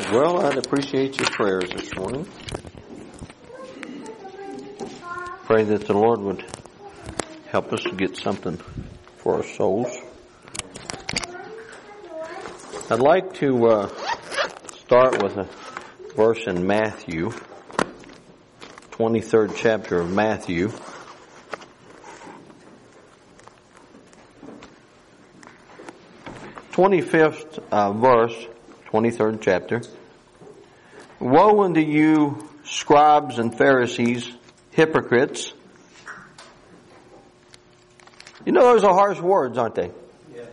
Well, I'd appreciate your prayers this morning. Pray that the Lord would help us to get something for our souls. I'd like to start with a verse in Matthew, 23rd chapter of Matthew. Twenty-fifth verse, 23rd chapter. Woe unto you, scribes and Pharisees, hypocrites. You know those are harsh words, aren't they? Yes.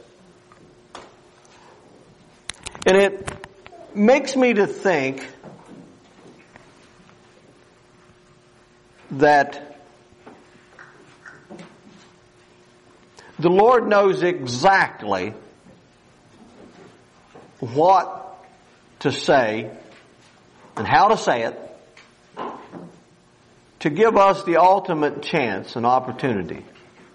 And it makes me to think that the Lord knows exactly what to say and how to say it to give us the ultimate chance and opportunity.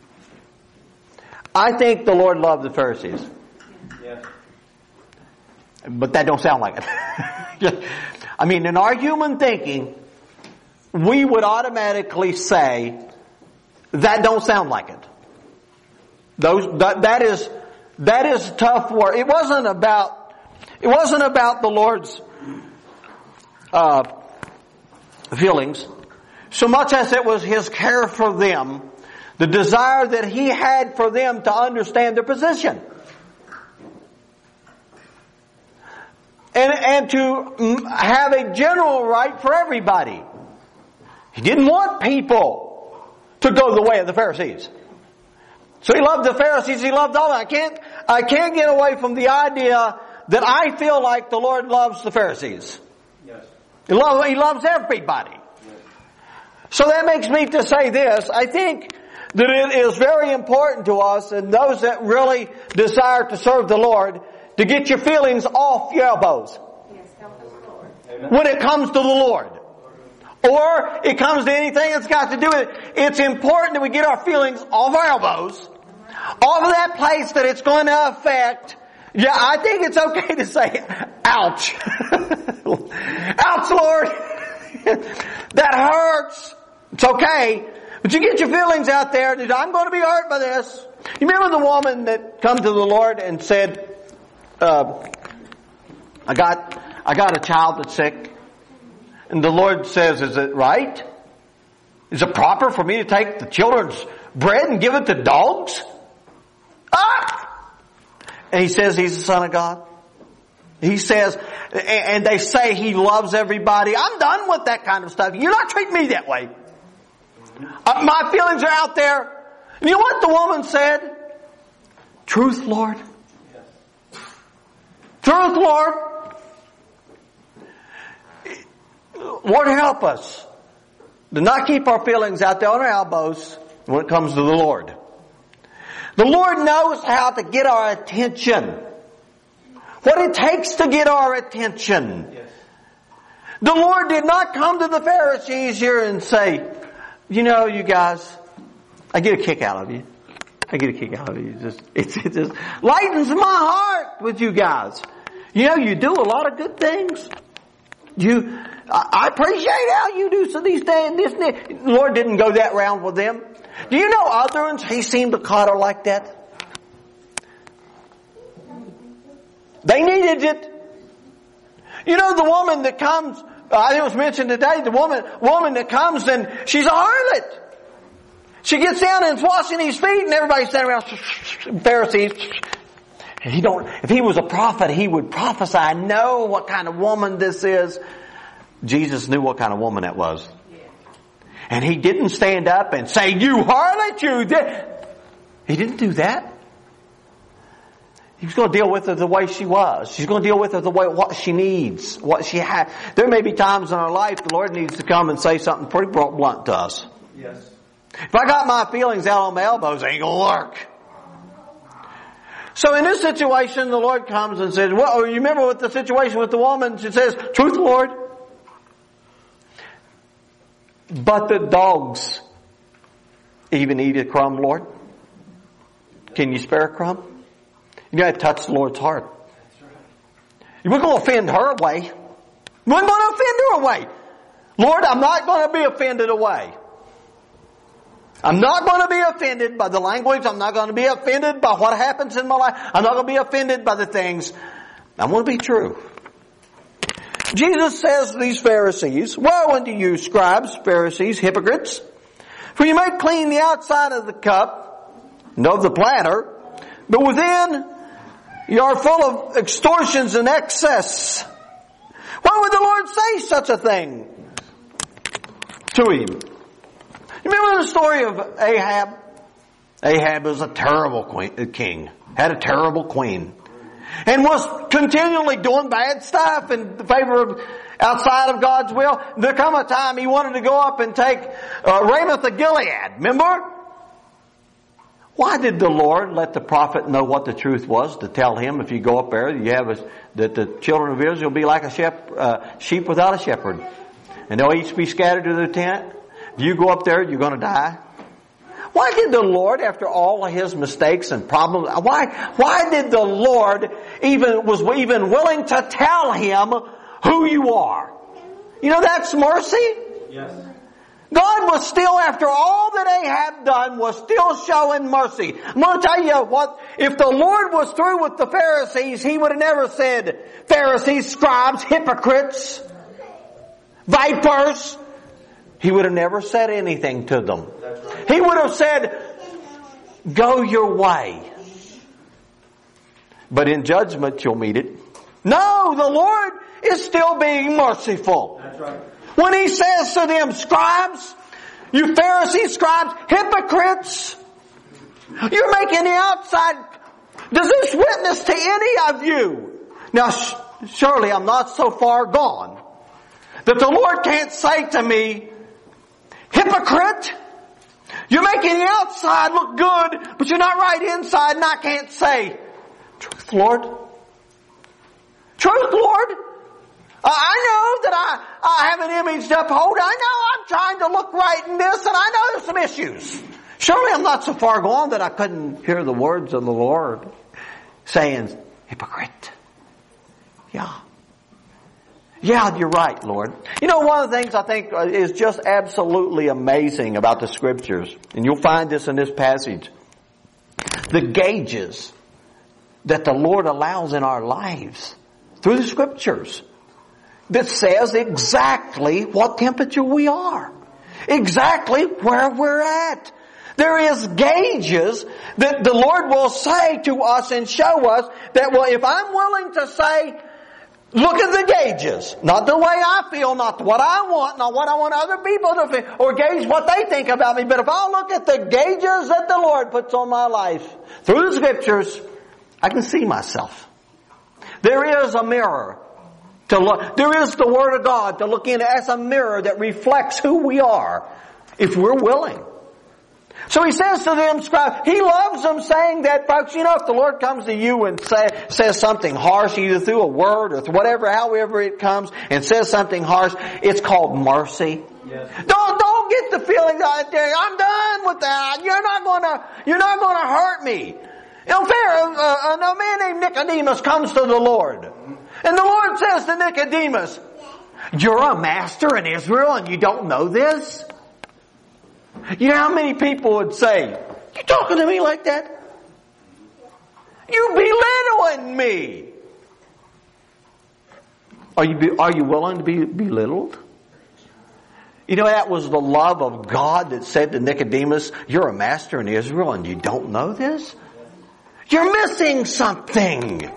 I think the Lord loved the Pharisees. Yes. But that don't sound like it. I mean, in our human thinking, we would automatically say, that don't sound like it. That is tough work. It wasn't about the Lord's feelings so much as it was His care for them, the desire that He had for them to understand their position. And to have a general right for everybody. He didn't want people to go the way of the Pharisees. So He loved the Pharisees, He loved all. I can't get away from the idea that I feel like the Lord loves the Pharisees. Yes. He loves everybody. Yes. So that makes me to say this. I think that it is very important to us and those that really desire to serve the Lord to get your feelings off your elbows. Yes, help us, Lord. Amen. When it comes to the Lord. Or it comes to anything that's got to do with it. It's important that we get our feelings off our elbows. Off of that place that it's going to affect. Yeah, I think it's okay to say, ouch. Ouch, Lord. That hurts. It's okay. But you get your feelings out there. I'm going to be hurt by this. You remember the woman that come to the Lord and said, I got a child that's sick. And the Lord says, is it right? Is it proper for me to take the children's bread and give it to dogs? Ah! And He says He's the Son of God. He says, and they say He loves everybody. I'm done with that kind of stuff. You're not treating me that way. My feelings are out there. You know what the woman said? Truth, Lord. Yes. Truth, Lord. Lord, help us to not keep our feelings out there on our elbows when it comes to the Lord. The Lord knows how to get our attention. What it takes to get our attention. Yes. The The Lord did not come to the Pharisees here and say, you know, you guys, I get a kick out of you. I get a kick out of you. It just lightens my heart with you guys. You know, you do a lot of good things. I appreciate how you do so these things. The Lord didn't go that round with them. Do you know others He seemed to coddle like that? They needed it. You know, the woman that comes, I think it was mentioned today, the woman that comes and she's a harlot. She gets down and is washing His feet and everybody's standing around, Pharisees. If He was a prophet, He would prophesy. I know what kind of woman this is. Jesus knew what kind of woman that was. And He didn't stand up and say, you harlot, you did. He didn't do that. He was going to deal with her the way she was. She's going to deal with her the way what she needs, what she has. There may be times in our life the Lord needs to come and say something pretty blunt to us. Yes. If I got my feelings out on my elbows, it ain't going to work. So in this situation, the Lord comes and says, well, you remember what the situation with the woman? She says, truth, Lord. But the dogs even eat a crumb, Lord. Can you spare a crumb? You got to touch the Lord's heart. We're going to offend her way. We're going to offend her away. Lord, I'm not going to be offended away. I'm not going to be offended by the language. I'm not going to be offended by what happens in my life. I'm not going to be offended by the things. I'm going to be true. Jesus says to these Pharisees, "Woe unto you, scribes, Pharisees, hypocrites! For you make clean the outside of the cup and of the platter, but within you are full of extortions and excess." Why would the Lord say such a thing to him? Remember the story of Ahab? Ahab was a terrible king. Had a terrible queen. And was continually doing bad stuff in favor of outside of God's will. There come a time he wanted to go up and take Ramoth of Gilead. Remember? Why did the Lord let the prophet know what the truth was to tell him, if you go up there, that the children of Israel will be like a sheep without a shepherd, and they'll each be scattered to their tent? If you go up there, you're going to die. Why did the Lord, after all of his mistakes and problems, why did the Lord was even willing to tell him who you are? You know, that's mercy. Yes. God was still, after all that Ahab done, was still showing mercy. I'm going to tell you what, if the Lord was through with the Pharisees, He would have never said, "Pharisees, scribes, hypocrites, vipers." He would have never said anything to them. He would have said, "Go your way. But in judgment you'll meet it." No, the Lord is still being merciful. That's right. When He says to them, "Scribes, you Pharisees, scribes, hypocrites, you're making the outside. Does this witness to any of you?" Now, surely I'm not so far gone that the Lord can't say to me, "Hypocrite, you're making the outside look good, but you're not right inside," and I can't say, "Truth, Lord. Truth, Lord. I know that I have an image to uphold. I know I'm trying to look right in this, and I know there's some issues." Surely I'm not so far gone that I couldn't hear the words of the Lord saying, "Hypocrite. Yeah. Yeah, you're right, Lord." You know, one of the things I think is just absolutely amazing about the Scriptures, and you'll find this in this passage, the gauges that the Lord allows in our lives through the Scriptures that says exactly what temperature we are, exactly where we're at. There is gauges that the Lord will say to us and show us that, well, if I'm willing to say, look at the gauges. Not the way I feel, not what I want, not what I want other people to feel, or gauge what they think about me. But if I'll look at the gauges that the Lord puts on my life through the Scriptures, I can see myself. There is a mirror to look. There is the Word of God to look in as a mirror that reflects who we are, if we're willing. So He says to them, scribes, He loves them, saying that, folks, you know, if the Lord comes to you and says something harsh, either through a word or whatever, however it comes, and says something harsh, it's called mercy. Yes. Don't get the feeling that I'm done with that. You're not gonna hurt me. You know, a man named Nicodemus comes to the Lord, and the Lord says to Nicodemus, "You're a master in Israel and you don't know this?" You know how many people would say, "You talking to me like that? You belittling me." Are you willing to be belittled? You know, that was the love of God that said to Nicodemus, "You're a master in Israel and you don't know this? You're missing something.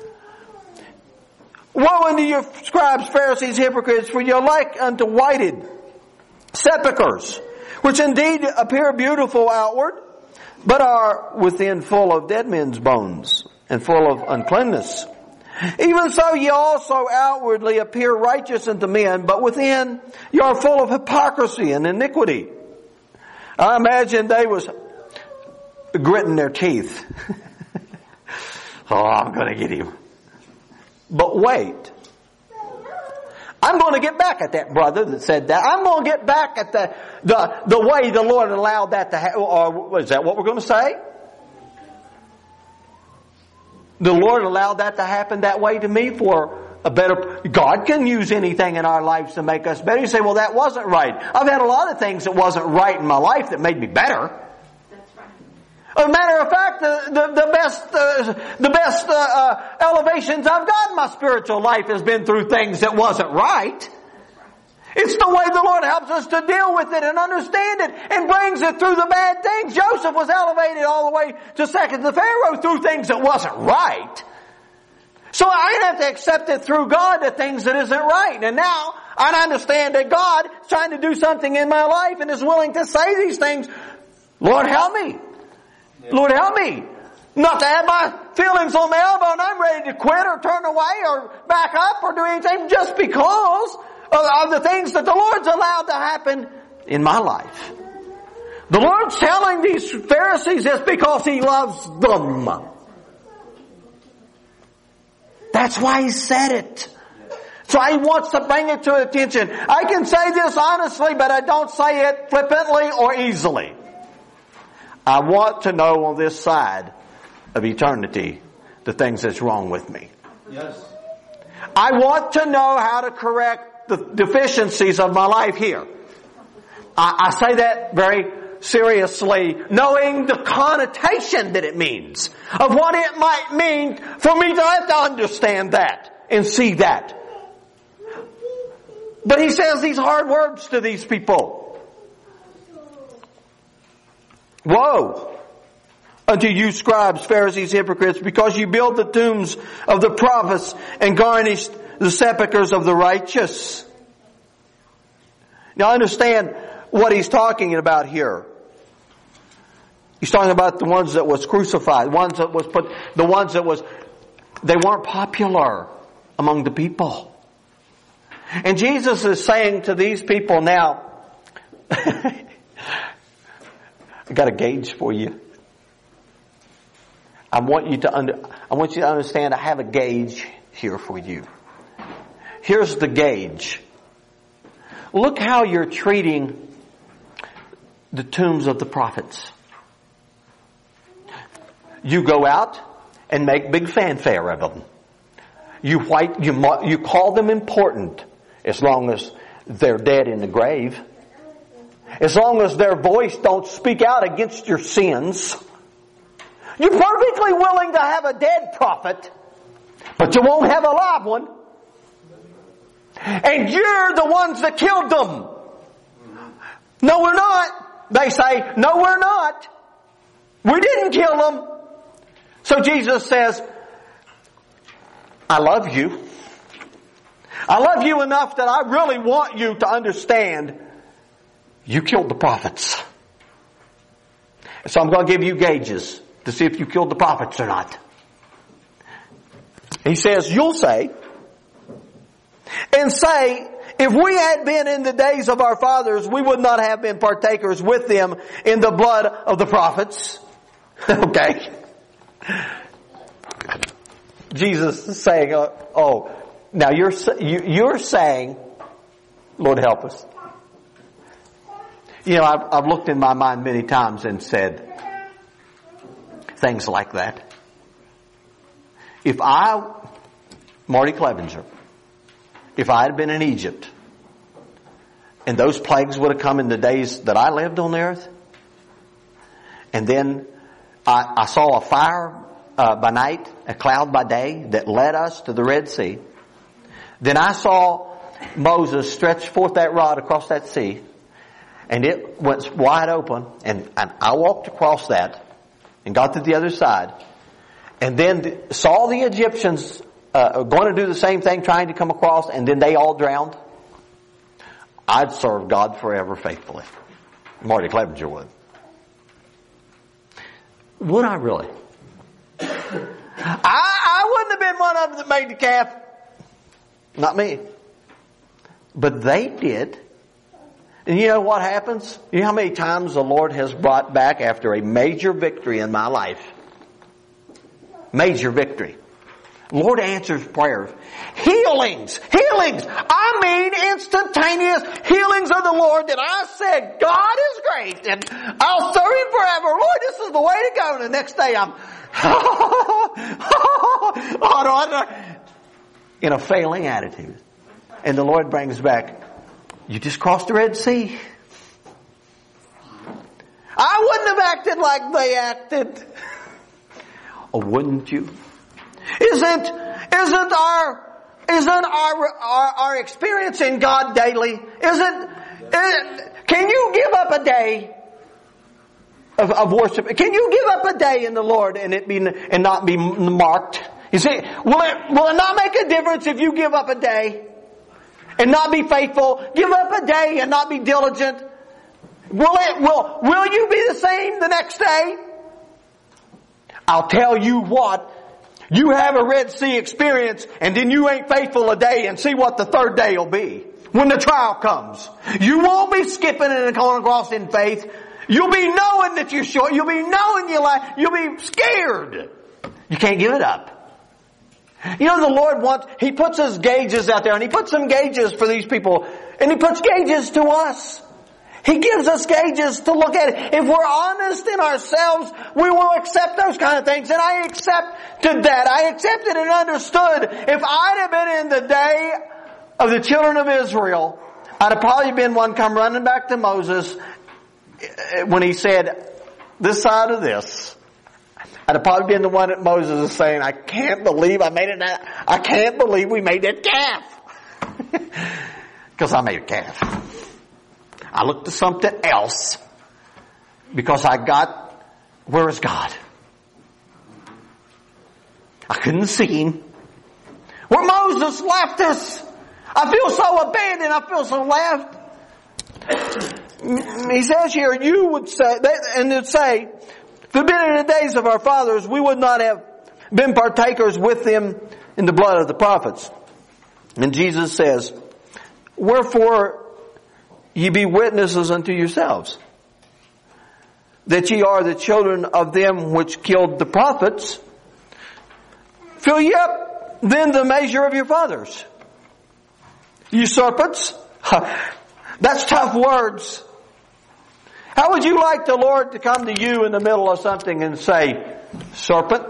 Woe unto you, scribes, Pharisees, hypocrites, for you're like unto whited sepulchres, which indeed appear beautiful outward, but are within full of dead men's bones, and full of uncleanness. Even so ye also outwardly appear righteous unto men, but within ye are full of hypocrisy and iniquity." I imagine they was gritting their teeth. "Oh, I'm going to get him. But wait. I'm going to get back at that brother that said that. I'm going to get back at the way the Lord allowed that to happen." Or is that what we're going to say? The Lord allowed that to happen that way to me for a better... God can use anything in our lives to make us better. You say, well, that wasn't right. I've had a lot of things that wasn't right in my life that made me better. That's right. As a matter of fact, the best elevations I've got in my spiritual life has been through things that wasn't right. It's the way the Lord helps us to deal with it and understand it and brings it through the bad things. Joseph was elevated all the way to second to Pharaoh through things that wasn't right. So I have to accept it through God, the things that isn't right. And now I understand that God is trying to do something in my life and is willing to say these things. Lord, help me. Lord, help me. Not to have my feelings on my elbow and I'm ready to quit or turn away or back up or do anything just because of the things that the Lord's allowed to happen in my life. The Lord's telling these Pharisees this because He loves them. That's why He said it. That's why He wants to bring it to attention. I can say this honestly, but I don't say it flippantly or easily. I want to know on this side of eternity the things that's wrong with me. Yes. I want to know how to correct the deficiencies of my life here. I say that very seriously, knowing the connotation that it means, of what it might mean for me to have to understand that and see that. But He says these hard words to these people. Woe unto you, scribes, Pharisees, hypocrites, because you build the tombs of the prophets and garnish the sepulchres of the righteous. Now understand what he's talking about here. He's talking about the ones that was crucified, the ones that they weren't popular among the people. And Jesus is saying to these people now, I got a gauge for you. I want you to understand I have a gauge here for you. Here's the gauge. Look how you're treating the tombs of the prophets. You go out and make big fanfare of them. You call them important as long as they're dead in the grave. As long as their voice don't speak out against your sins. You're perfectly willing to have a dead prophet, but you won't have a live one. And you're the ones that killed them. No, we're not. They say, no, we're not. We didn't kill them. So Jesus says, I love you. I love you enough that I really want you to understand you killed the prophets. So I'm going to give you gauges to see if you killed the prophets or not. He says, you'll say, if we had been in the days of our fathers, we would not have been partakers with them in the blood of the prophets. Okay. Jesus is saying, now you're saying, Lord help us. You know, I've looked in my mind many times and said things like that. If Marty Clevenger, if I had been in Egypt and those plagues would have come in the days that I lived on the earth, and then I saw a fire by night, a cloud by day that led us to the Red Sea, then I saw Moses stretch forth that rod across that sea, and it went wide open, and I walked across that and got to the other side, and then saw the Egyptians going to do the same thing, trying to come across, and then they all drowned. I'd serve God forever faithfully. Marty Clevenger would. Would I really? I wouldn't have been one of them that made the calf. Not me. But they did. And you know what happens? You know how many times the Lord has brought back after a major victory in my life? Major victory. Lord answers prayers. Healings. I mean instantaneous healings of the Lord that I said, God is great and I'll serve Him forever. Lord, this is the way to go. And the next day I'm, in a failing attitude. And the Lord brings back, you just crossed the Red Sea. I wouldn't have acted like they acted. Or wouldn't you? Isn't our experience in God daily? Can you give up a day of worship? Can you give up a day in the Lord and not be marked? You see, will it not make a difference if you give up a day and not be faithful? Give up a day and not be diligent? Will you be the same the next day? I'll tell you what, you have a Red Sea experience and then you ain't faithful a day, and see what the third day will be when the trial comes. You won't be skipping and going across in faith. You'll be knowing that you're short. You'll be knowing your life. You'll be scared. You can't give it up. You know, the Lord He puts His gauges out there, and He puts some gauges for these people, and He puts gauges to us. He gives us gauges to look at it. If we're honest in ourselves, we will accept those kind of things. And I accepted that. I accepted and understood. If I'd have been in the day of the children of Israel, I'd have probably been one come running back to Moses when he said, this side of this. I'd have probably been the one that Moses is saying, I can't believe I made it. I can't believe we made that calf. Because I made a calf. I looked to something else because where is God? I couldn't see Him. Where Moses left us. I feel so abandoned. I feel so left. He says here, you would say, and it'd say, if it had been in the days of our fathers, we would not have been partakers with them in the blood of the prophets. And Jesus says, wherefore ye be witnesses unto yourselves, that ye are the children of them which killed the prophets. Fill ye up then the measure of your fathers. You serpents. That's tough words. How would you like the Lord to come to you in the middle of something and say, serpent?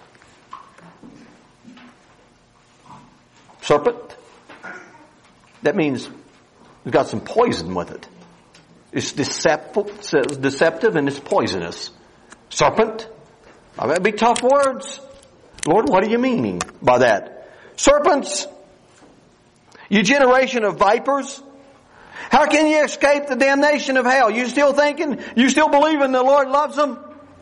Serpent? That means we've got some poison with it. It's deceptive and it's poisonous. Serpent? That'd be tough words. Lord, what are you meaning by that? Serpents? You generation of vipers? How can you escape the damnation of hell? You still believing the Lord loves them?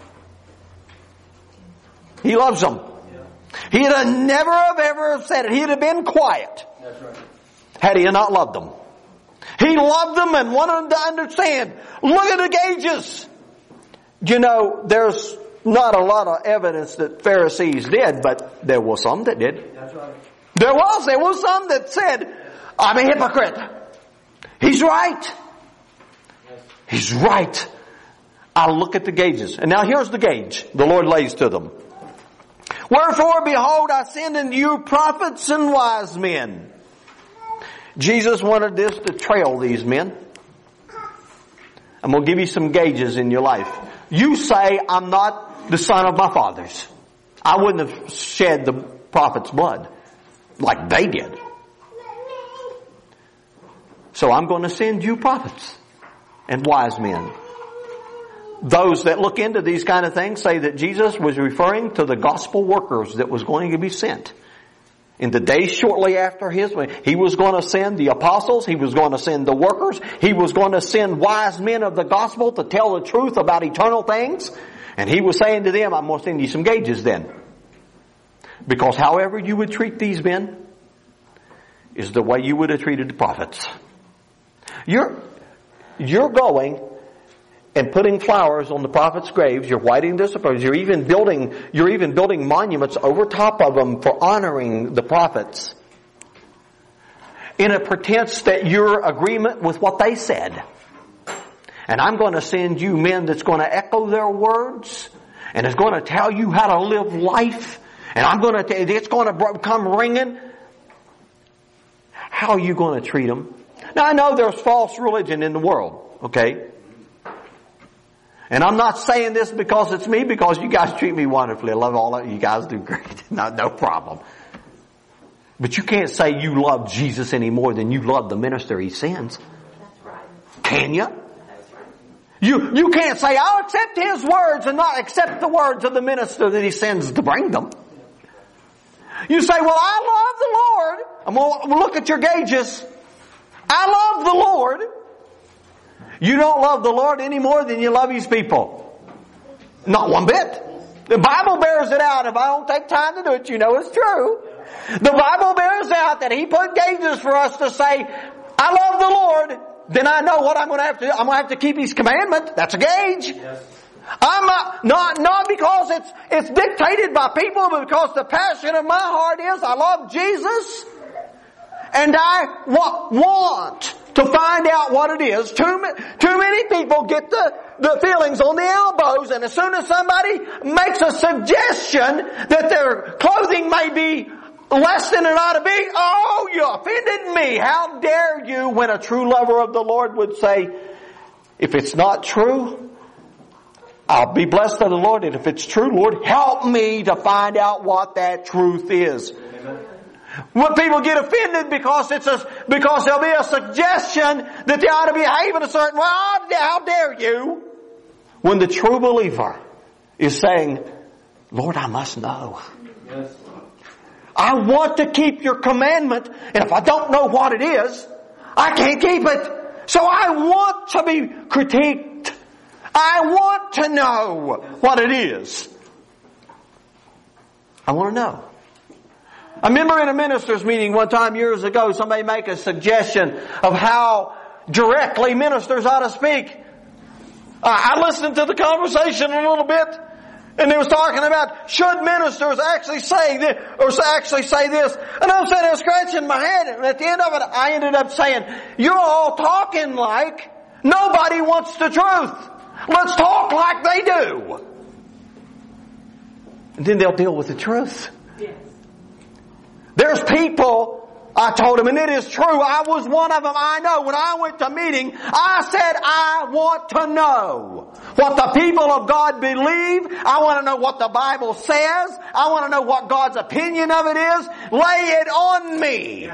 He loves them. He'd have never have ever said it. He'd have been quiet. That's right. Had He not loved them. He loved them and wanted them to understand. Look at the gauges. You know, there's not a lot of evidence that Pharisees did, but there was some that did. That's right. There was some that said, I'm a hypocrite. He's right. Yes. He's right. I'll look at the gauges. And now here's the gauge the Lord lays to them. Wherefore, behold, I send unto you prophets and wise men. Jesus wanted this to trail these men. I'm going to give you some gauges in your life. You say, I'm not the son of my fathers. I wouldn't have shed the prophet's blood like they did. So I'm going to send you prophets and wise men. Those that look into these kind of things say that Jesus was referring to the gospel workers that was going to be sent. In the days shortly after He was going to send the apostles. He was going to send the workers. He was going to send wise men of the gospel to tell the truth about eternal things. And He was saying to them, I'm going to send you some gauges then. Because however you would treat these men is the way you would have treated the prophets. You're going and putting flowers on the prophets' graves. You're whiting their sepulchres. You're even building monuments over top of them for honoring the prophets, in a pretense that you're agreement with what they said. And I'm going to send you men that's going to echo their words, and it's going to tell you how to live life, and it's going to come ringing. How are you going to treat them? Now I know there's false religion in the world, okay? And I'm not saying this because it's me, because you guys treat me wonderfully. I love all of you guys, do great. No problem. But you can't say you love Jesus any more than you love the minister he sends. That's right. Can you? That's right. You can't say, I'll accept his words and not accept the words of the minister that he sends to bring them. You say, well, I love the Lord. I'm going to look at your gauges. I love the Lord. You don't love the Lord any more than you love His people. Not one bit. The Bible bears it out. If I don't take time to do it, you know it's true. The Bible bears out that He put gauges for us to say, I love the Lord. Then I know what I'm going to have to do. I'm going to have to keep His commandment. That's a gauge. Yes. I'm not because it's dictated by people, but because the passion of my heart is I love Jesus, and I want to find out what it is. Too many people get the feelings on the elbows, and as soon as somebody makes a suggestion that their clothing may be less than it ought to be, oh, you offended me. How dare you, when a true lover of the Lord would say, if it's not true, I'll be blessed of the Lord, and if it's true, Lord, help me to find out what that truth is. Amen. When people get offended because there'll be a suggestion that they ought to behave in a certain way, how dare you? When the true believer is saying, Lord, I must know. Yes. I want to keep your commandment, and if I don't know what it is, I can't keep it. So I want to be critiqued. I want to know what it is. I want to know. I remember in a minister's meeting one time years ago, somebody make a suggestion of how directly ministers ought to speak. I listened to the conversation a little bit, and they was talking about should ministers actually say this or actually say this. And I'm sitting there scratching my head, and at the end of it, I ended up saying, "You're all talking like nobody wants the truth. Let's talk like they do." And then they'll deal with the truth. Yes. There's people, I told them, and it is true, I was one of them, I know. When I went to a meeting, I said, I want to know what the people of God believe. I want to know what the Bible says. I want to know what God's opinion of it is. Lay it on me.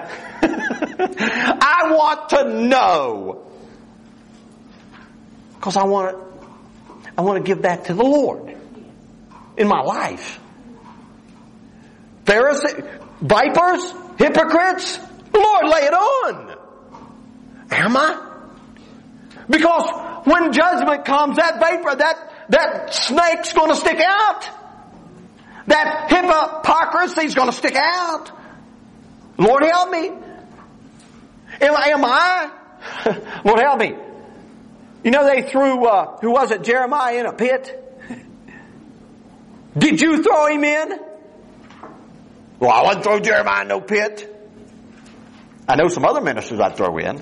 I want to know. Because I want to give that to the Lord in my life. Pharisees, vipers, hypocrites, the Lord lay it on. Am I? Because when judgment comes, that vapor, that snake's going to stick out. That hypocrisy's going to stick out. Lord help me. Am I? Lord help me. You know they threw, who was it, Jeremiah in a pit? Did you throw him in? Well, I wouldn't throw Jeremiah in no pit. I know some other ministers I'd throw in.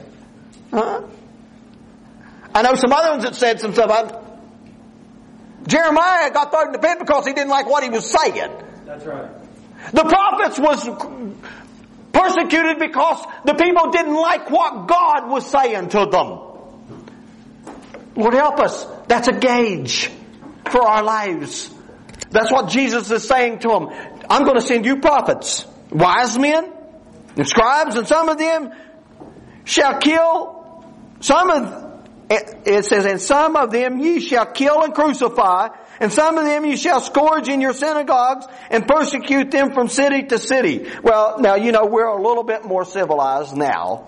I know some other ones that said some stuff. Jeremiah got thrown in the pit because he didn't like what he was saying. That's right. The prophets was persecuted because the people didn't like what God was saying to them. Lord help us. That's a gauge for our lives. That's what Jesus is saying to them. I'm going to send you prophets, wise men, and scribes, and some of them shall kill. It says, and some of them ye shall kill and crucify, and some of them you shall scourge in your synagogues and persecute them from city to city. Well, now, you know, we're a little bit more civilized now.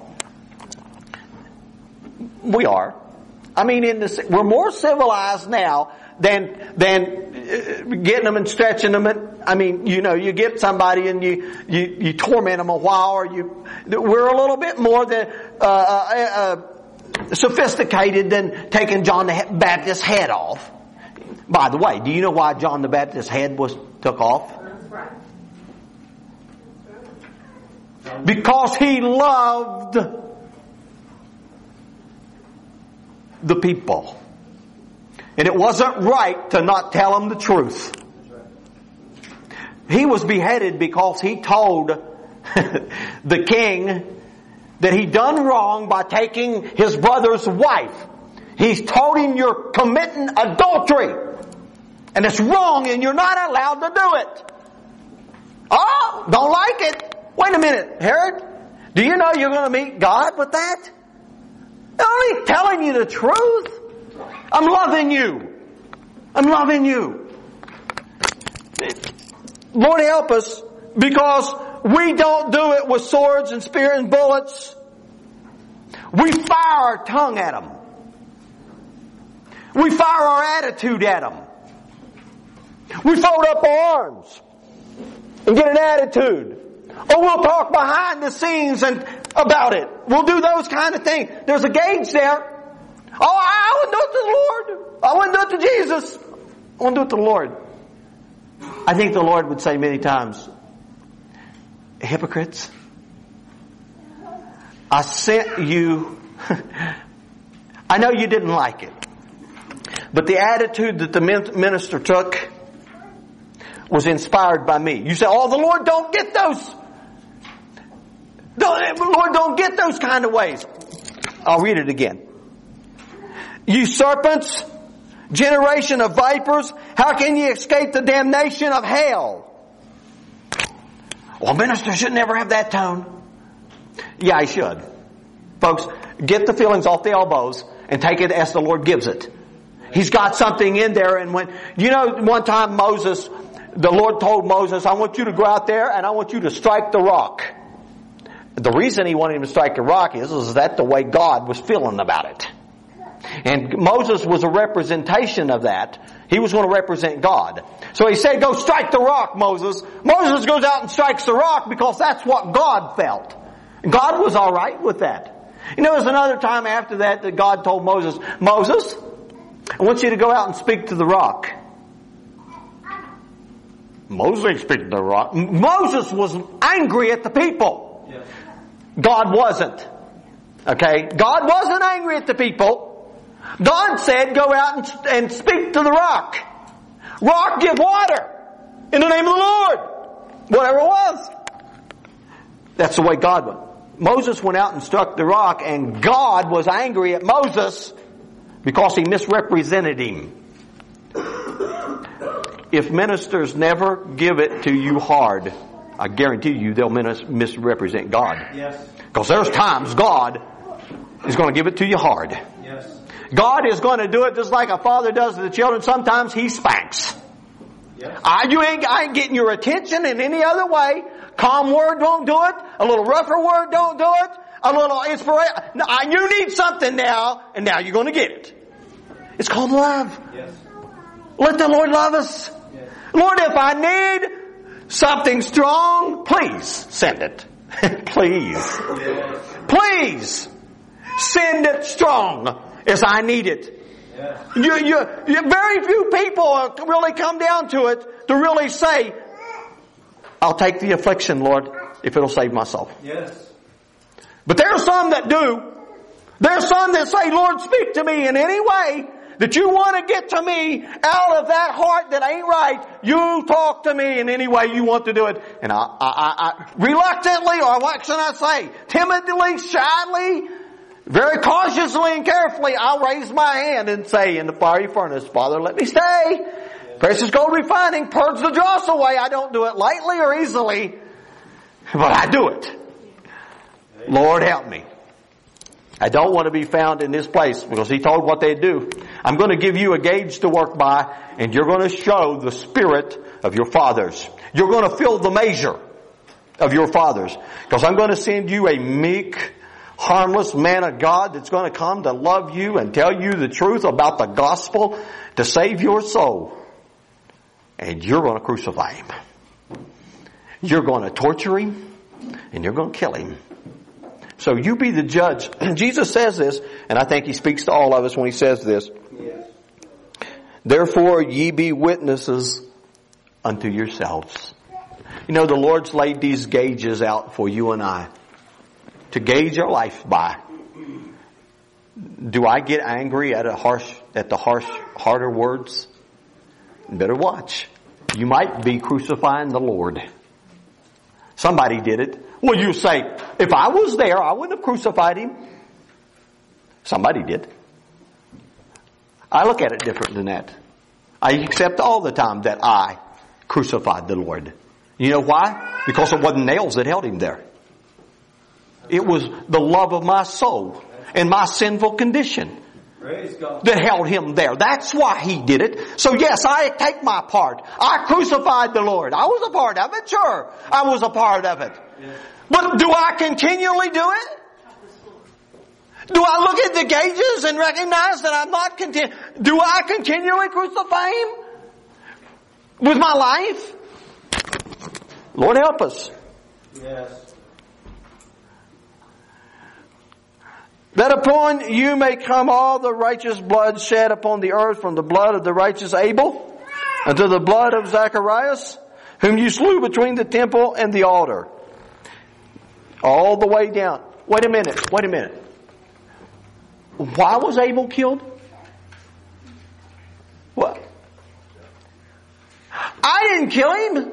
We are. I mean, we're more civilized now than getting them and stretching them. I mean, you know, you get somebody and you torment them a while, or we're a little bit more than sophisticated than taking John the Baptist's head off. By the way, do you know why John the Baptist's head was took off? Because he loved the people. And it wasn't right to not tell them the truth. He was beheaded because he told the king that he'd done wrong by taking his brother's wife. He's told him you're committing adultery. And it's wrong and you're not allowed to do it. Oh, don't like it. Wait a minute, Herod. Do you know you're going to meet God with that? I'm only telling you the truth. I'm loving you. I'm loving you. Lord help us, because we don't do it with swords and spears and bullets. We fire our tongue at them. We fire our attitude at them. We fold up our arms and get an attitude. Or we'll talk behind the scenes and about it. We'll do those kind of things. There's a gauge there. Oh, I wouldn't do it to the Lord. I wouldn't do it to Jesus. I wouldn't do it to the Lord. I think the Lord would say many times, hypocrites, I sent you. I know you didn't like it. But the attitude that the minister took was inspired by me. You say, oh, the Lord don't get those. The Lord don't get those kind of ways. I'll read it again. You serpents, generation of vipers, how can you escape the damnation of hell? Well, minister should never have that tone. Yeah, he should. Folks, get the feelings off the elbows and take it as the Lord gives it. He's got something in there, and when, you know, one time Moses, the Lord told Moses, I want you to go out there and I want you to strike the rock. The reason he wanted him to strike the rock is that the way God was feeling about it. And Moses was a representation of that. He was going to represent God. So he said, go strike the rock, Moses. Moses goes out and strikes the rock because that's what God felt. God was all right with that. You know, there's another time after that God told Moses, Moses, I want you to go out and speak to the rock. Moses ain't speaking to the rock. Moses was angry at the people. Yes. God wasn't. Okay? God wasn't angry at the people. God said, go out and speak to the rock. Rock, give water. In the name of the Lord. Whatever it was. That's the way God went. Moses went out and struck the rock, and God was angry at Moses because he misrepresented him. If ministers never give it to you hard, I guarantee you they'll misrepresent God. Yes. Because there's times God is going to give it to you hard. Yes. God is going to do it just like a father does to the children. Sometimes He spanks. Yes. I ain't getting your attention in any other way. Calm word won't do it. A little rougher word don't do it. A little inspiration. You need something now, and now you're going to get it. It's called love. Yes. Let the Lord love us. Yes. Lord, if I need something strong, please send it. Please. Yes. Please send it strong as I need it. Yes. Very few people really come down to it to really say, I'll take the affliction, Lord, if it'll save my soul. Yes. But there are some that do. There are some that say, Lord, speak to me in any way that you want to get to me out of that heart that ain't right. You talk to me in any way you want to do it. And I reluctantly, or what should I say, timidly, shyly, very cautiously and carefully, I'll raise my hand and say in the fiery furnace, Father, let me stay. Precious gold refining, purge the dross away. I don't do it lightly or easily, but I do it. Lord, help me. I don't want to be found in this place because He told what they'd do. I'm going to give you a gauge to work by, and you're going to show the spirit of your fathers. You're going to fill the measure of your fathers, because I'm going to send you a meek, harmless man of God that's going to come to love you and tell you the truth about the gospel to save your soul. And you're going to crucify Him. You're going to torture Him, and you're going to kill Him. So you be the judge. Jesus says this, and I think He speaks to all of us when He says this. Yes. Therefore ye be witnesses unto yourselves. You know, the Lord's laid these gauges out for you and I to gauge our life by. Do I get angry at the harder words? Better watch. You might be crucifying the Lord. Somebody did it. Well, you say, if I was there, I wouldn't have crucified Him. Somebody did. I look at it different than that. I accept all the time that I crucified the Lord. You know why? Because it wasn't nails that held him there. It was the love of my soul and my sinful condition that held him there. That's why he did it. So yes, I take my part. I crucified the Lord. I was a part of it, sure. I was a part of it. But do I continually do it? Do I look at the gauges and recognize that I'm not content? Do I continually crucify Him with my life? Lord help us. Yes. That upon you may come all the righteous blood shed upon the earth, from the blood of the righteous Abel unto the blood of Zacharias, whom you slew between the temple and the altar. All the way down. Wait a minute. Why was Abel killed? What? I didn't kill him.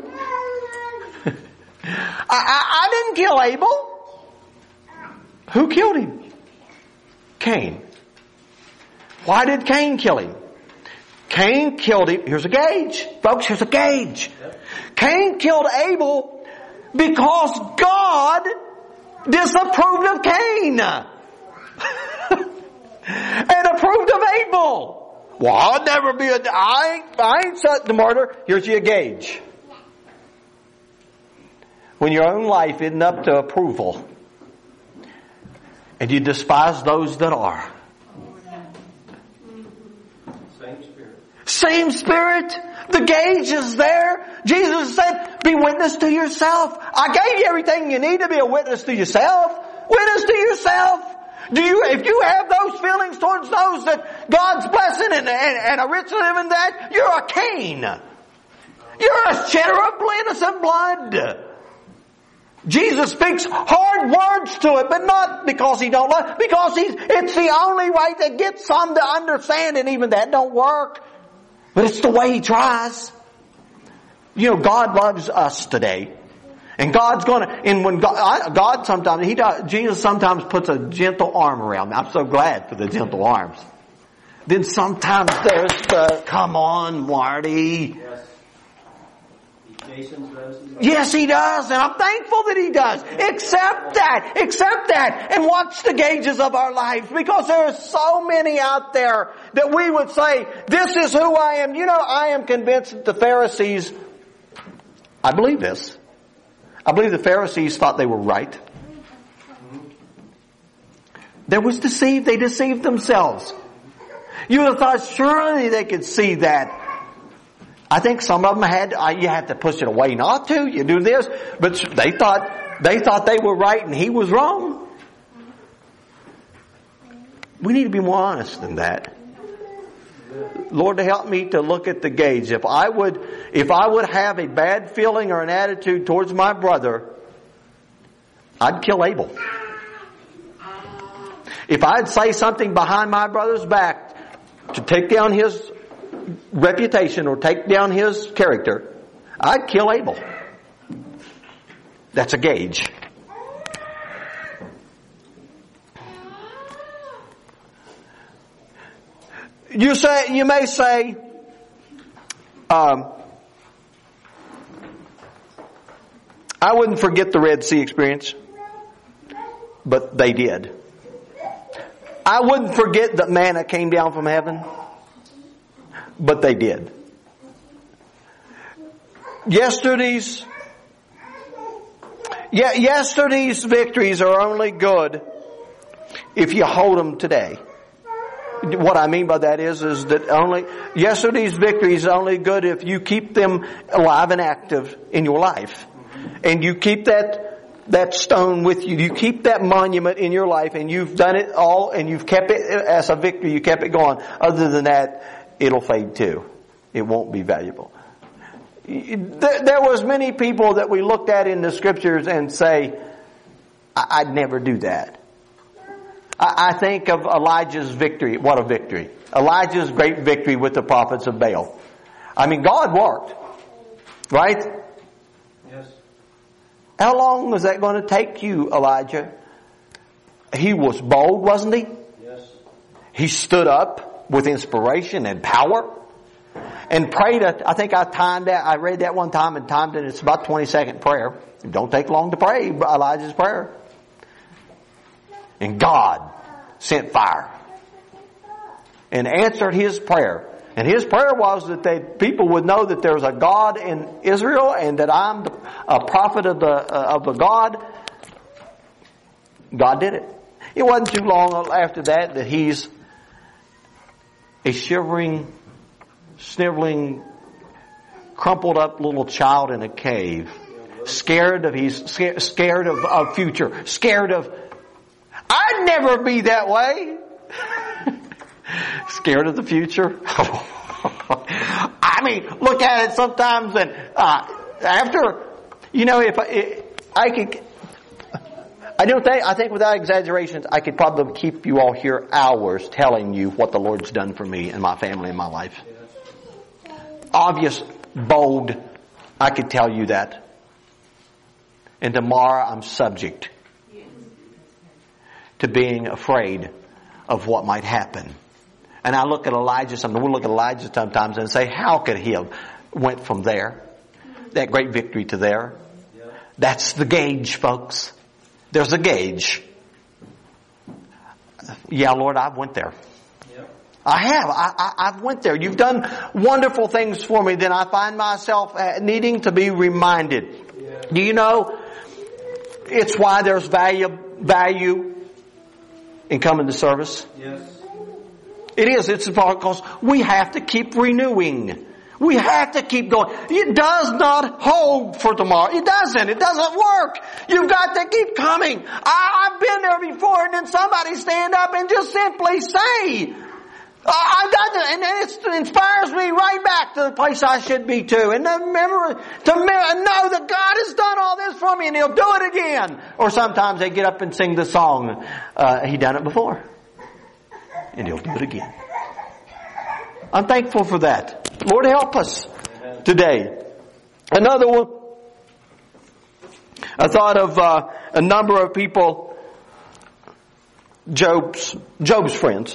I didn't kill Abel. Who killed him? Cain. Why did Cain kill him? Cain killed him. Here's a gauge. Folks, here's a gauge. Cain killed Abel because God disapproved of Cain. And approved of Abel. Well, I'll never be I ain't set to murder. Here's your gauge. When your own life isn't up to approval, and you despise those that are. Same spirit. The gauge is there. Jesus said, be witness to yourself. I gave you everything you need to be a witness to yourself. Witness to yourself. If you have those feelings towards those that God's blessing and are richly living that, you're a Cain. You're a shedder of innocent blood. Jesus speaks hard words to it, but not because He don't love, because it's the only way to get some to understand, and even that don't work. But it's the way He tries. You know, God loves us today. And God's gonna, and when God sometimes, Jesus sometimes puts a gentle arm around me. I'm so glad for the gentle arms. Then sometimes there's the, come on, Marty. Yes, He does, and I'm thankful that He does. Accept that, and watch the gauges of our lives, because there are so many out there that we would say, this is who I am. You know, I am convinced that the Pharisees, I believe this, I believe the Pharisees thought they were right. They was deceived. They deceived themselves. You would have thought surely they could see that. I think some of them you had to push it away not to. You do this. But they thought they were right and He was wrong. We need to be more honest than that. Lord, help me to look at the gauge. If I would have a bad feeling or an attitude towards my brother, I'd kill Abel. If I'd say something behind my brother's back to take down his reputation or take down his character, I'd kill Abel. That's a gauge. You may say, I wouldn't forget the Red Sea experience, but they did. I wouldn't forget that manna came down from heaven, but they did. Yesterday's victories are only good if you hold them today. What I mean by that is that yesterday's victory is only good if you keep them alive and active in your life. And you keep that stone with you. You keep that monument in your life, and you've done it all, and you've kept it as a victory. You kept it going. Other than that, it'll fade too. It won't be valuable. There was many people that we looked at in the scriptures and say, I'd never do that. I think of Elijah's victory. What a victory. Elijah's great victory with the prophets of Baal. I mean, God worked. Right? Yes. How long was that going to take you, Elijah? He was bold, wasn't he? Yes. He stood up with inspiration and power. and prayed it. I think I timed that. I read that one time and timed it. It's about 20-second prayer. It don't take long to pray Elijah's prayer. And God sent fire and answered his prayer. And his prayer was that people would know that there's a God in Israel and that I'm a prophet of the God. God did it. It wasn't too long after that he's a shivering, sniveling, crumpled up little child in a cave, scared of future, scared of. I'd never be that way. Scared of the future. I mean, look at it sometimes, and after, if I could. I think without exaggerations, I could probably keep you all here hours telling you what the Lord's done for me and my family and my life. Obvious, bold, I could tell you that. And tomorrow I'm subject to being afraid of what might happen. And I look at Elijah sometimes, we'll look at Elijah sometimes and say, how could he have went from there, that great victory, to there? That's the gauge, folks. There's a gauge. Yeah, Lord, I went there. I have. I've went there. You've done wonderful things for me. Then I find myself needing to be reminded. Do you know, it's why there's value in coming to service? Yes. It is. It's because we have to keep renewing. We have to keep going. It does not hold for tomorrow. It doesn't. It doesn't work. You've got to keep coming. I've been there before, and then somebody stand up and just simply say, I've done it, and it inspires me right back to the place I should be to. And remember to know that God has done all this for me, and He'll do it again. Or sometimes they get up and sing the song, He done it before, and He'll do it again. I'm thankful for that. Lord, help us today. Another one. I thought of a number of people, Job's friends.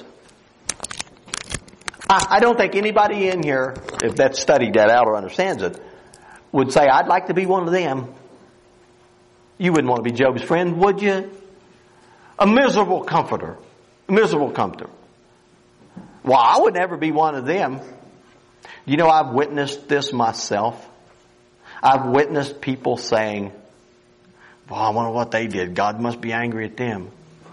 I don't think anybody in here, if that's studied that out or understands it, would say, I'd like to be one of them. You wouldn't want to be Job's friend, would you? A miserable comforter. A miserable comforter. Well, I would never be one of them. You know, I've witnessed this myself. I've witnessed people saying, well, I wonder what they did. God must be angry at them.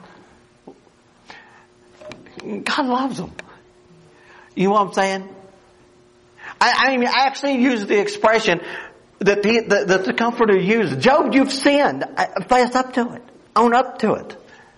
God loves them. You know what I'm saying? I mean, I actually use the expression that the Comforter used. Job, you've sinned. Face up to it. Own up to it.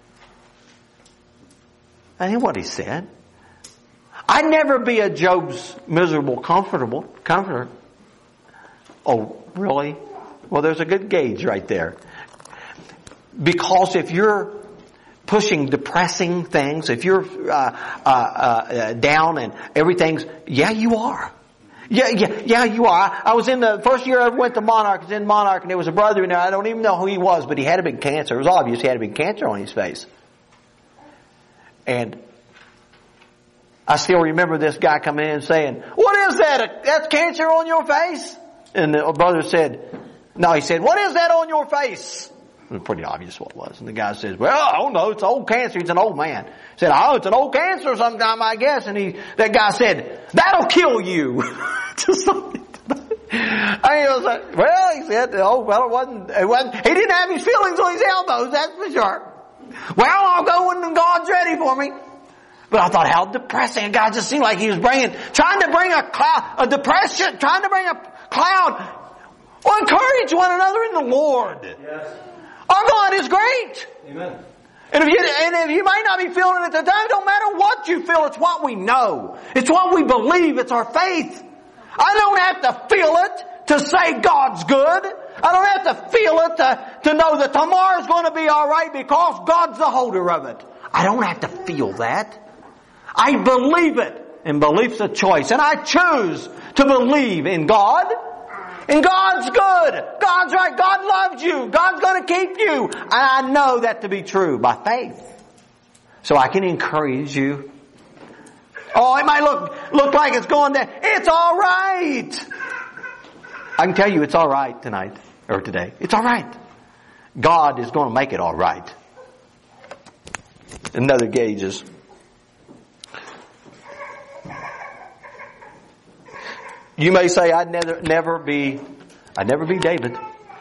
I think what he said. I'd never be a Job's miserable comforter. Oh, really? Well, there's a good gauge right there. Because if you're pushing depressing things, if you're down and everything's, yeah, you are. Yeah, you are. I was in the first year I ever went to Monarch. I was in Monarch, and there was a brother in there. I don't even know who he was, but he had a big cancer. It was obvious he had a big cancer on his face. And I still remember this guy coming in and saying, what is that? That's cancer on your face? And the brother said, no, he said, what is that on your face? It was pretty obvious what it was. And the guy says, well, I don't know. It's old cancer. He's an old man. He said, oh, it's an old cancer sometime, I guess. And that guy said, that'll kill you. Just something. I was like, well, he said, oh, well, it wasn't, he didn't have his feelings on his elbows, that's for sure. Well, I'll go when God's ready for me. But I thought, how depressing. God just seemed like he was trying to bring a cloud, a depression, trying to bring a cloud. Well, encourage one another in the Lord. Yes. Our God is great. Amen. And if you might not be feeling it today, it don't matter what you feel. It's what we know. It's what we believe. It's our faith. I don't have to feel it to say God's good. I don't have to feel it to know that tomorrow's going to be all right because God's the holder of it. I don't have to feel that. I believe it. And belief's a choice. And I choose to believe in God. And God's good. God's right. God loves you. God's going to keep you. And I know that to be true by faith. So I can encourage you. Oh, it might look like it's going down. It's all right. I can tell you it's all right tonight or today. It's all right. God is going to make it all right. Another gauge is you may say, I'd never be David.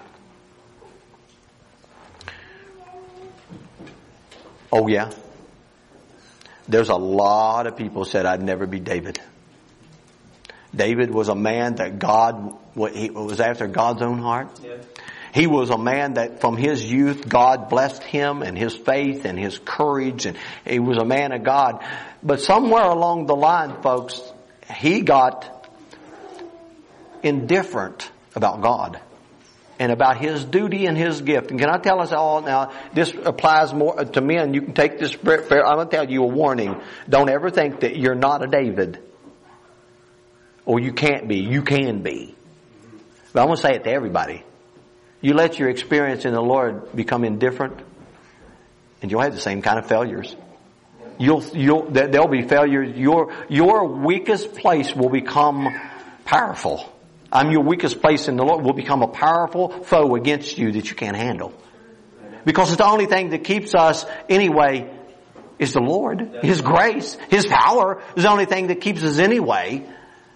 Oh yeah. There's a lot of people said I'd never be David. David was a man that he was after God's own heart. Yeah. He was a man that from his youth God blessed him and his faith and his courage, and he was a man of God. But somewhere along the line, folks, he got indifferent about God and about his duty and his gift. And can I tell us all now, this applies more to men. You can take this, I'm going to tell you a warning. Don't ever think that you're not a David. Or you can't be. You can be. But I'm going to say it to everybody. You let your experience in the Lord become indifferent, and you'll have the same kind of failures. There'll be failures. Your weakest place will become powerful. Your weakest place in the Lord will become a powerful foe against you that you can't handle. Because it's the only thing that keeps us anyway is the Lord. His grace, His power is the only thing that keeps us anyway.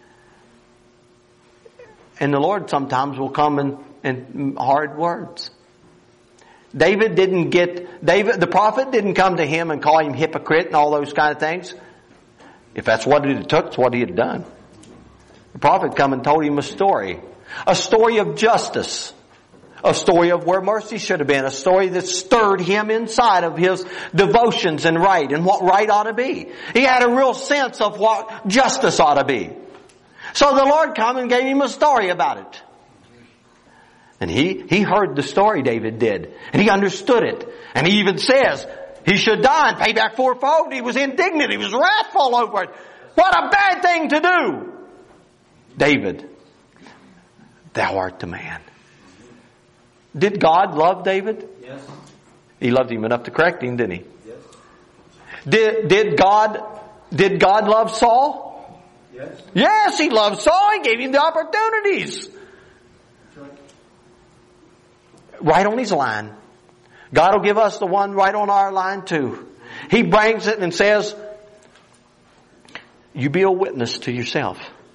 And the Lord sometimes will come in hard words. The prophet didn't come to him and call him hypocrite and all those kind of things. If that's what it took, it's what he had done. The prophet come and told him a story of justice, a story of where mercy should have been, a story that stirred him inside of his devotions and right and what right ought to be. He had a real sense of what justice ought to be. So the Lord come and gave him a story about it. And he heard the story, David did. And he understood it. And he even says he should die and pay back fourfold. He was indignant. He was wrathful over it. What a bad thing to do. David, thou art the man. Did God love David? Yes. He loved him enough to correct him, didn't he? Yes. Did God love Saul? Yes. Yes, he loved Saul. He gave him the opportunities. Right on his line. God will give us the one right on our line too. He brings it and says, you be a witness to yourself.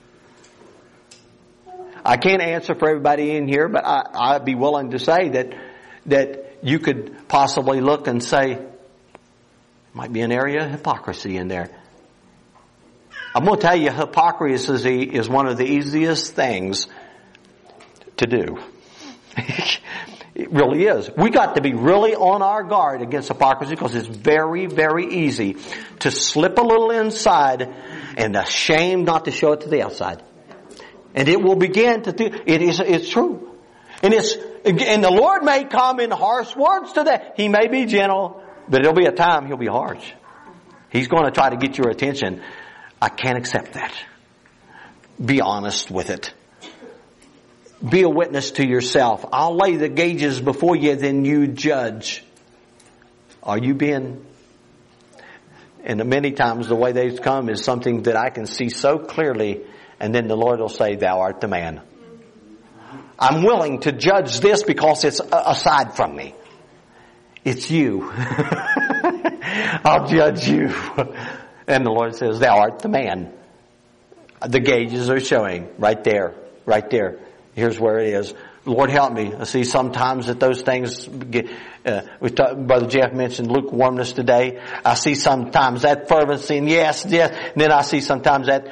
I can't answer for everybody in here, but I'd be willing to say that you could possibly look and say, might be an area of hypocrisy in there. I'm going to tell you, hypocrisy is one of the easiest things to do. It really is. We got to be really on our guard against hypocrisy because it's very, very easy to slip a little inside and ashamed not to show it to the outside. And it will begin to do, it's true. And the Lord may come in harsh words to that. He may be gentle, but there'll be a time He'll be harsh. He's going to try to get your attention. I can't accept that. Be honest with it. Be a witness to yourself. I'll lay the gauges before you, then you judge. Are you being... And many times the way they come is something that I can see so clearly, and then the Lord will say, thou art the man. I'm willing to judge this because it's aside from me. It's you. I'll judge you. And the Lord says, thou art the man. The gauges are showing right there. Right there. Here's where it is. Lord help me. I see sometimes that those things get, Brother Jeff mentioned lukewarmness today. I see sometimes that fervency and yes. And then I see sometimes that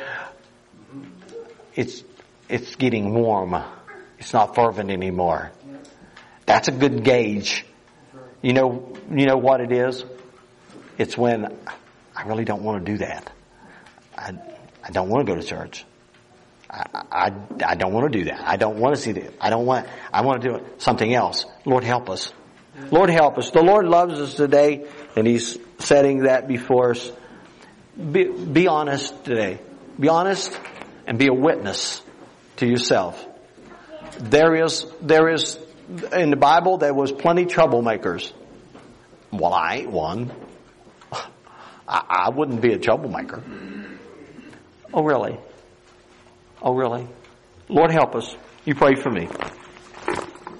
it's getting warm. It's not fervent anymore. That's a good gauge. You know what it is? It's when I really don't want to do that. I don't want to go to church. I don't want to do that. I don't want to see that. I want to do something else. Lord help us. Lord help us. The Lord loves us today, and He's setting that before us. Be honest today. Be honest and be a witness to yourself. There is in the Bible there was plenty troublemakers. Well, I ain't one. I wouldn't be a troublemaker. Oh, really? Oh, really? Lord, help us. You pray for me.